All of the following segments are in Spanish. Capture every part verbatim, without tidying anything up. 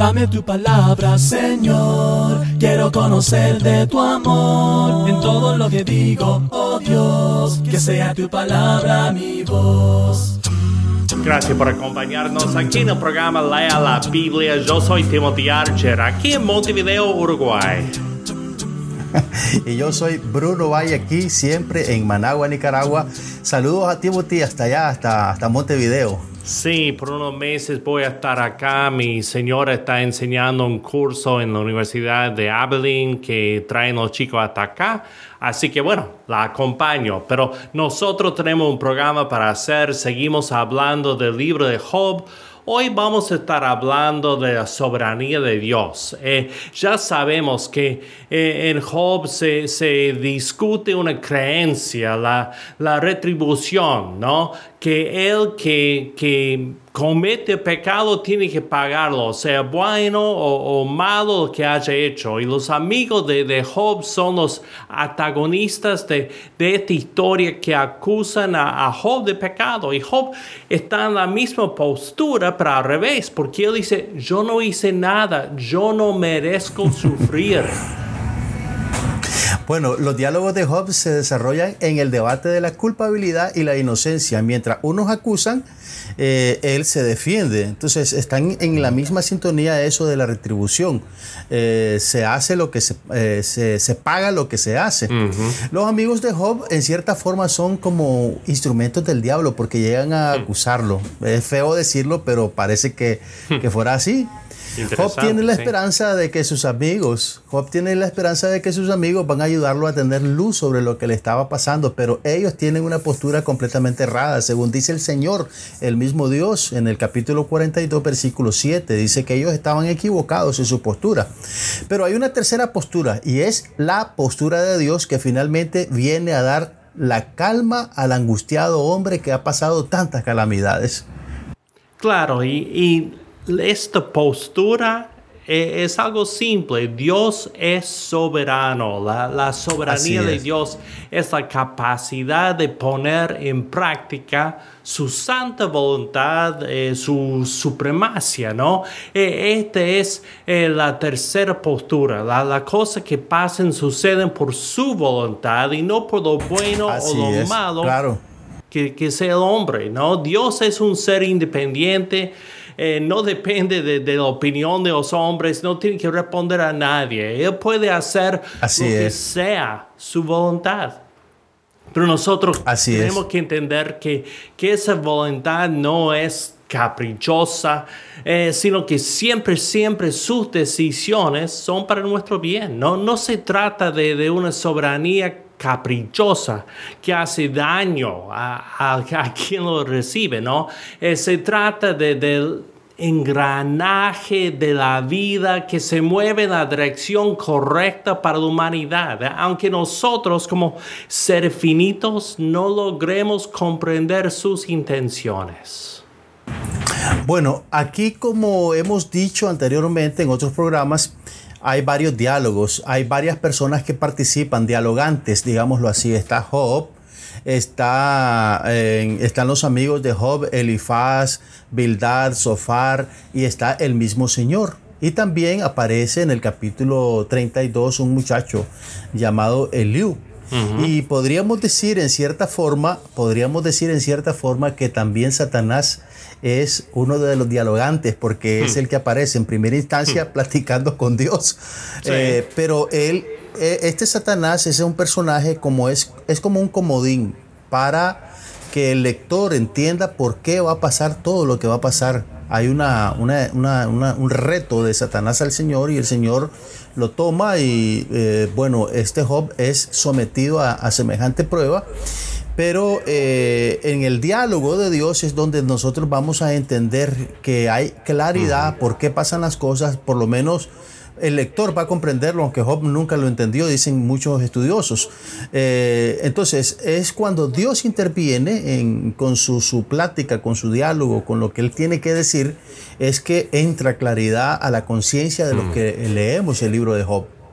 Dame tu palabra, Señor. Quiero conocer de tu amor en todo lo que digo, oh Dios. Que sea tu palabra mi voz. Gracias por acompañarnos aquí en el programa Lea la Biblia. Yo soy Timothy Archer, aquí en Montevideo, Uruguay. Y yo soy Bruno Valle, aquí siempre en Managua, Nicaragua. Saludos a Timothy hasta allá, hasta, hasta Montevideo. Sí, por unos meses voy a estar acá. Mi señora está enseñando un curso en la Universidad de Abilene que traen los chicos hasta acá. Así que bueno, la acompaño. Pero nosotros tenemos un programa para hacer. Seguimos hablando del libro de Job. Hoy vamos a estar hablando de la soberanía de Dios. Eh, ya sabemos que eh, en Job se, se discute una creencia, la, la retribución, ¿no? Que el que, que comete pecado tiene que pagarlo, sea bueno o, o malo lo que haya hecho. Y los amigos de, de Job son los antagonistas de, de esta historia que acusan a, a Job de pecado. Y Job está en la misma postura, pero al revés, porque él dice, yo no hice nada, yo no merezco sufrir. Bueno, los diálogos de Job se desarrollan en el debate de la culpabilidad y la inocencia. Mientras unos acusan, eh, él se defiende. Entonces están en la misma sintonía de eso de la retribución. Eh, se hace lo que se, eh, se, se paga lo que se hace. Uh-huh. Los amigos de Job en cierta forma son como instrumentos del diablo porque llegan a acusarlo. Es feo decirlo, pero parece que, que fuera así. Job tiene la esperanza sí. de que sus amigos, Job tiene la esperanza de que sus amigos van a ayudarlo a tener luz sobre lo que le estaba pasando, pero ellos tienen una postura completamente errada. Según dice el Señor, el mismo Dios, en el capítulo cuarenta y dos, versículo siete, dice que ellos estaban equivocados en su postura. Pero hay una tercera postura y es la postura de Dios que finalmente viene a dar la calma al angustiado hombre que ha pasado tantas calamidades. Claro, y... y... esta postura es algo simple. Dios es soberano. La, la soberanía de Dios es la capacidad de poner en práctica su santa voluntad, eh, su supremacia, ¿no? Eh, esta es eh, la tercera postura. La, la cosa que pasan suceden por su voluntad y no por lo bueno Así o lo es, malo claro. que, que sea el hombre, ¿no? Dios es un ser independiente. Eh, no depende de, de la opinión de los hombres, no tiene que responder a nadie. Él puede hacer Así lo que es. sea su voluntad. Pero nosotros Así tenemos es. que entender que, que esa voluntad no es caprichosa, eh, sino que siempre, siempre sus decisiones son para nuestro bien. No, no se trata de, de una soberanía caprichosa que hace daño a, a, a quien lo recibe, ¿no? Eh, se trata de, del engranaje de la vida que se mueve en la dirección correcta para la humanidad, ¿eh? Aunque nosotros como seres finitos no logremos comprender sus intenciones. Bueno, aquí como hemos dicho anteriormente en otros programas, hay varios diálogos, hay varias personas que participan, dialogantes, digámoslo así. Está Job, está, eh, están los amigos de Job, Elifaz, Bildad, Zofar, y está el mismo Señor. Y también aparece en el capítulo treinta y dos un muchacho llamado Eliú. Uh-huh. Y podríamos decir en cierta forma, podríamos decir en cierta forma que también Satanás es uno de los dialogantes, porque hmm. es el que aparece en primera instancia hmm. platicando con Dios. Sí. Eh, pero él, este Satanás es un personaje como es, es como un comodín para que el lector entienda por qué va a pasar todo lo que va a pasar. Hay una, una, una, una, un reto de Satanás al Señor y el Señor lo toma y eh, bueno, este Job es sometido a, a semejante prueba. Pero eh, en el diálogo de Dios es donde nosotros vamos a entender que hay claridad uh-huh. por qué pasan las cosas. Por lo menos el lector va a comprenderlo, aunque Job nunca lo entendió, dicen muchos estudiosos. Eh, entonces es cuando Dios interviene en, con su, su plática, con su diálogo, con lo que Él tiene que decir, es que entra claridad a la conciencia de uh-huh. los que leemos el libro de Job.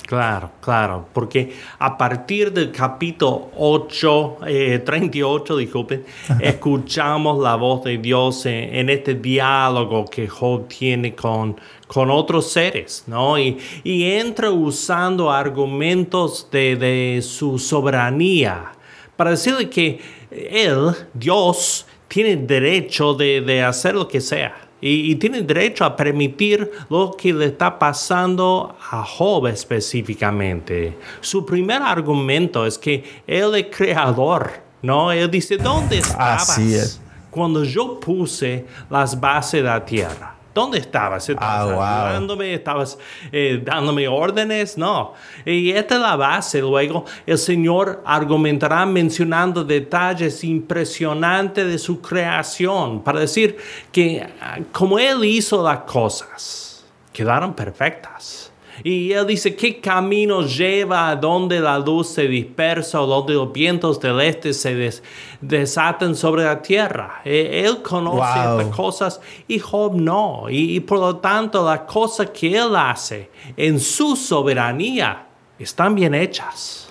Claro, claro, porque a partir del capítulo ocho, eh, treinta y ocho, disculpen, escuchamos la voz de Dios en, en este diálogo que Job tiene con, con otros seres, ¿no? Y, y entra usando argumentos de, de su soberanía para decirle que él, Dios, tiene derecho de, de hacer lo que sea. Y, y tiene derecho a permitir lo que le está pasando a Job específicamente. Su primer argumento es que él es creador, ¿no? Él dice, ¿dónde estabas Así es. cuando yo puse las bases de la tierra? ¿Dónde estabas? ¿Estabas Ah, ayudándome? Wow. ¿Estabas eh, dándome órdenes? No. Y esta es la base. Luego el Señor argumentará mencionando detalles impresionantes de su creación para decir que como Él hizo las cosas, quedaron perfectas. Y Él dice, ¿qué camino lleva a donde la luz se dispersa o donde los vientos del este se des, desaten sobre la tierra? Él conoce wow. estas cosas y Job no. Y, y por lo tanto, las cosas que Él hace en su soberanía están bien hechas.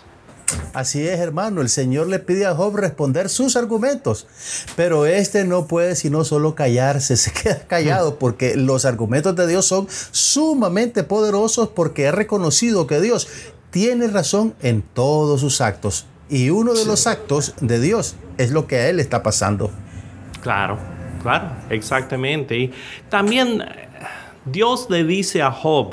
Así es, hermano. El Señor le pide a Job responder sus argumentos, pero este no puede sino solo callarse, se queda callado porque los argumentos de Dios son sumamente poderosos porque ha reconocido que Dios tiene razón en todos sus actos y uno de sí. los actos de Dios es lo que a él está pasando. Claro, claro, exactamente. Y también Dios le dice a Job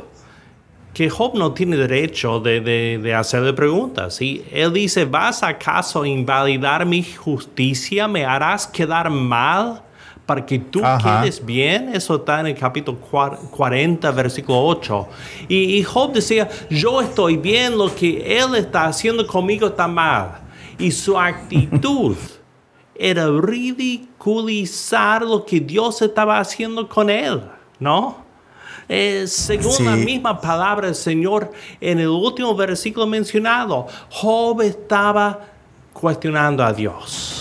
que Job no tiene derecho de, de, de hacerle preguntas. Y él dice, ¿vas acaso a invalidar mi justicia? ¿Me harás quedar mal para que tú Ajá. quedes bien? Eso está en el capítulo cuarenta, versículo ocho. Y, y Job decía, yo estoy bien, lo que él está haciendo conmigo está mal. Y su actitud era ridiculizar lo que Dios estaba haciendo con él, ¿no? Eh, según sí. la misma palabra del Señor en el último versículo mencionado, Job estaba cuestionando a Dios.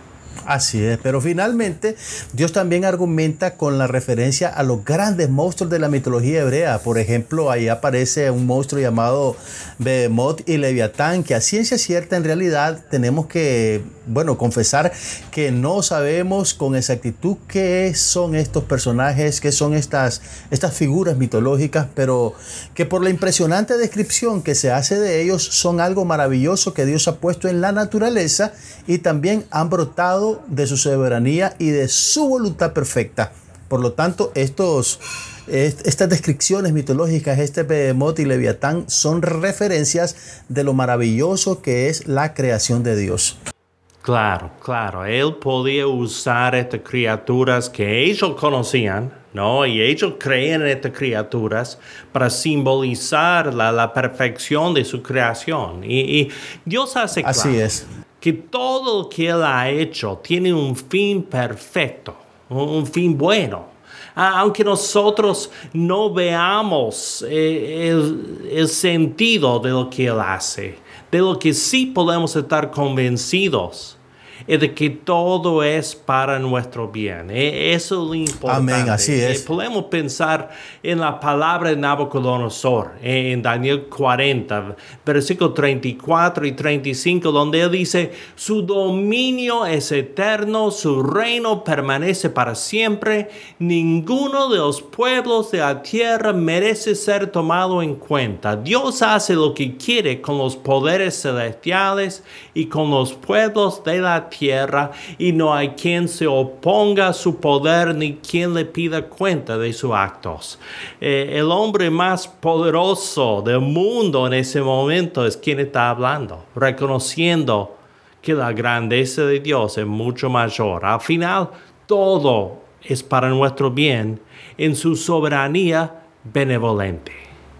Así es, pero finalmente Dios también argumenta con la referencia a los grandes monstruos de la mitología hebrea. Por ejemplo, ahí aparece un monstruo llamado Behemoth y Leviatán, que a ciencia cierta en realidad tenemos que, bueno, confesar que no sabemos con exactitud qué son estos personajes, qué son estas, estas figuras mitológicas, pero que por la impresionante descripción que se hace de ellos son algo maravilloso que Dios ha puesto en la naturaleza y también han brotado de su soberanía y de su voluntad perfecta. Por lo tanto, estos, est, estas descripciones mitológicas, este Behemoth y Leviatán, son referencias de lo maravilloso que es la creación de Dios. Claro, claro. Él podía usar estas criaturas que ellos conocían, ¿no? Y ellos creían en estas criaturas para simbolizar la, la perfección de su creación. Y, y Dios hace claro. Así es. Que todo lo que Él ha hecho tiene un fin perfecto, un fin bueno. Aunque nosotros no veamos el, el sentido de lo que Él hace, de lo que sí podemos estar convencidos es de que todo es para nuestro bien. Eso es lo importante. Amén, así es. Podemos pensar en la palabra de Nabucodonosor, en Daniel cuarenta, versículos treinta y cuatro y treinta y cinco, donde él dice, su dominio es eterno, su reino permanece para siempre, ninguno de los pueblos de la tierra merece ser tomado en cuenta. Dios hace lo que quiere con los poderes celestiales y con los pueblos de la tierra. tierra y no hay quien se oponga a su poder ni quien le pida cuenta de sus actos. Eh, el hombre más poderoso del mundo en ese momento es quien está hablando, reconociendo que la grandeza de Dios es mucho mayor. Al final, todo es para nuestro bien en su soberanía benevolente.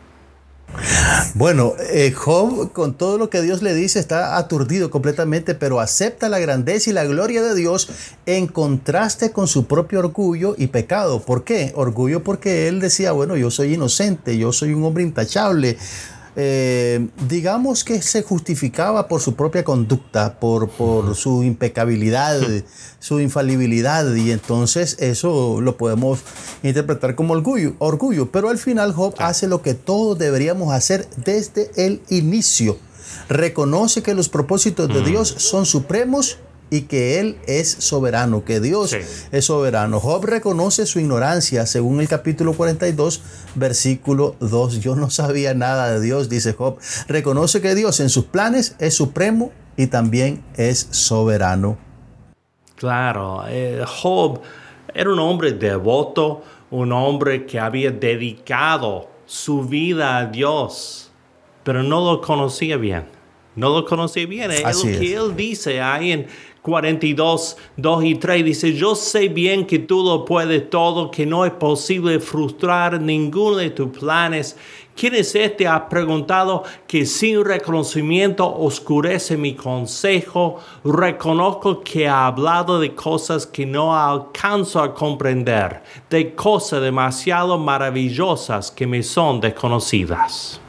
Bueno, eh, Job, con todo lo que Dios le dice, está aturdido completamente, pero acepta la grandeza y la gloria de Dios en contraste con su propio orgullo y pecado. ¿Por qué? Orgullo porque él decía, bueno, yo soy inocente, yo soy un hombre intachable, eh, digamos que se justificaba por su propia conducta, por, por su impecabilidad, su infalibilidad, y entonces eso lo podemos interpretar como orgullo, orgullo. Pero al final Job hace lo que todos deberíamos hacer desde el inicio. Reconoce que los propósitos de mm. Dios son supremos y que Él es soberano, que Dios sí. es soberano. Job reconoce su ignorancia, según el capítulo cuarenta y dos, versículo dos. Yo no sabía nada de Dios, dice Job. Reconoce que Dios en sus planes es supremo y también es soberano. Claro, eh, Job era un hombre devoto, un hombre que había dedicado su vida a Dios, pero no lo conocía bien. No lo conocía bien. Es lo que él dice ahí en cuarenta y dos, dos y tres. Dice, yo sé bien que tú lo puedes todo, que no es posible frustrar ninguno de tus planes. ¿Quién es este? Ha preguntado que sin reconocimiento oscurece mi consejo. Reconozco que ha hablado de cosas que no alcanzo a comprender, de cosas demasiado maravillosas que me son desconocidas.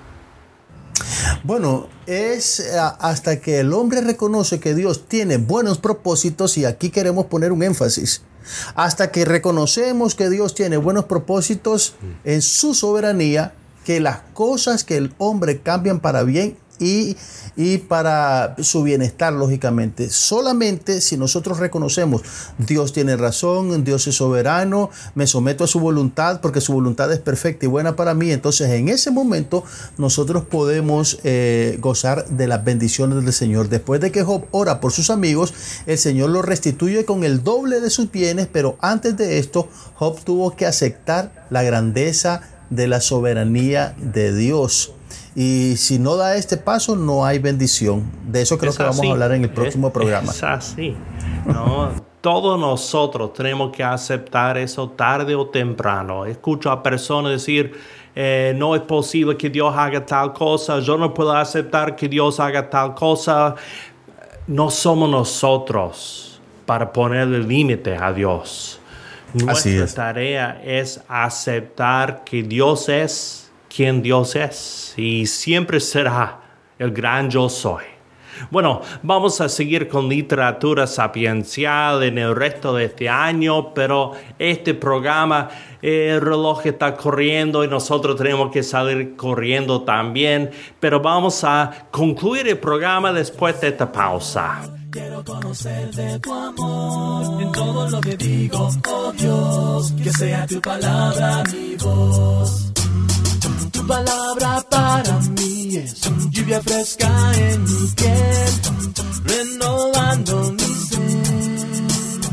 Bueno, es hasta que el hombre reconoce que Dios tiene buenos propósitos, y aquí queremos poner un énfasis, hasta que reconocemos que Dios tiene buenos propósitos en su soberanía, que las cosas que el hombre cambian para bien y, y para su bienestar, lógicamente. Solamente si nosotros reconocemos, Dios tiene razón, Dios es soberano, me someto a su voluntad porque su voluntad es perfecta y buena para mí, entonces en ese momento nosotros podemos eh, gozar de las bendiciones del Señor. Después de que Job ora por sus amigos, el Señor lo restituye con el doble de sus bienes, pero antes de esto, Job tuvo que aceptar la grandeza de la soberanía de Dios. Y si no da este paso, no hay bendición. De eso creo es que así. Vamos a hablar en el próximo es, programa. Es así. No, todos nosotros tenemos que aceptar eso tarde o temprano. Escucho a personas decir, eh, no es posible que Dios haga tal cosa. Yo no puedo aceptar que Dios haga tal cosa. No somos nosotros para ponerle límite a Dios. Nuestra tarea es aceptar que Dios es quien Dios es y siempre será el gran yo soy. Bueno, vamos a seguir con literatura sapiencial en el resto de este año, pero este programa, el reloj está corriendo y nosotros tenemos que salir corriendo también, pero vamos a concluir el programa después de esta pausa. Quiero conocer de tu amor en todo lo que digo, oh Dios, que sea tu palabra mi voz. Tu palabra para mí es lluvia fresca en mi piel, renovando mi ser.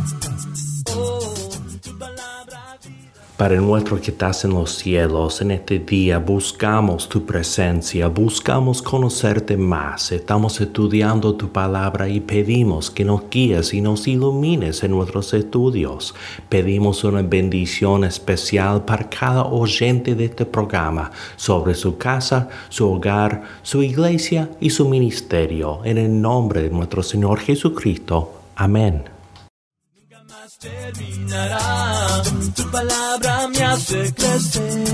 Oh, tu palabra. Padre nuestro que estás en los cielos, en este día buscamos tu presencia, buscamos conocerte más. Estamos estudiando tu palabra y pedimos que nos guíes y nos ilumines en nuestros estudios. Pedimos una bendición especial para cada oyente de este programa sobre su casa, su hogar, su iglesia y su ministerio. En el nombre de nuestro Señor Jesucristo. Amén. Terminará, tu palabra me hace crecer.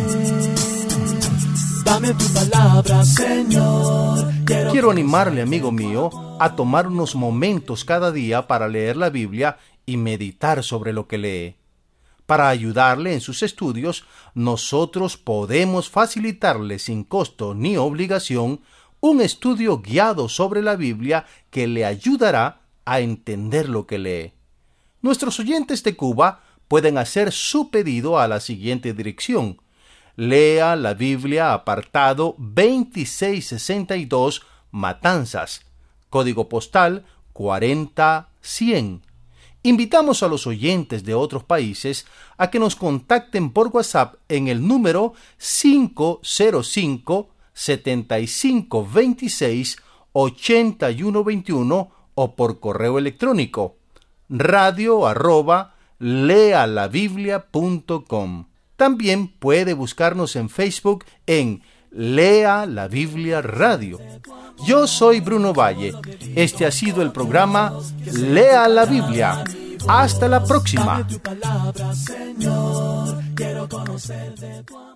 Dame tu palabra, Señor. Quiero, Quiero animarle, amigo mío, a tomar unos momentos cada día para leer la Biblia y meditar sobre lo que lee. Para ayudarle en sus estudios, nosotros podemos facilitarle sin costo ni obligación un estudio guiado sobre la Biblia que le ayudará a entender lo que lee. Nuestros oyentes de Cuba pueden hacer su pedido a la siguiente dirección. Lea la Biblia, apartado veintiséis sesenta y dos, Matanzas, código postal cuarenta cien. Invitamos a los oyentes de otros países a que nos contacten por WhatsApp en el número cinco cero cinco, setenta y cinco veintiséis, ochenta y uno veintiuno o por correo electrónico radio arroba lealabiblia punto com. También puede buscarnos en Facebook en Lea la Biblia Radio. Yo soy Bruno Valle. Este ha sido el programa Lea la Biblia. Hasta la próxima.